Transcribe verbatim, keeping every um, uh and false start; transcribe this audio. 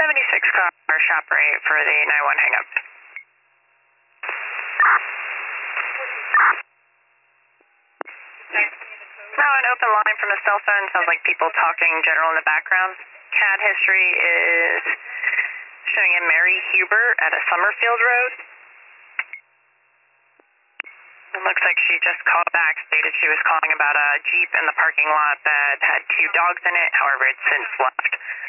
seventy-six car shop rate for the nine one hang up. No, an open line from a cell phone. Sounds like people talking general in the background. C A D history is showing a Mary Hubert at a Summerfield Road. It looks like she just called back, stated she was calling about a Jeep in the parking lot that had two dogs in it. However, it's since left.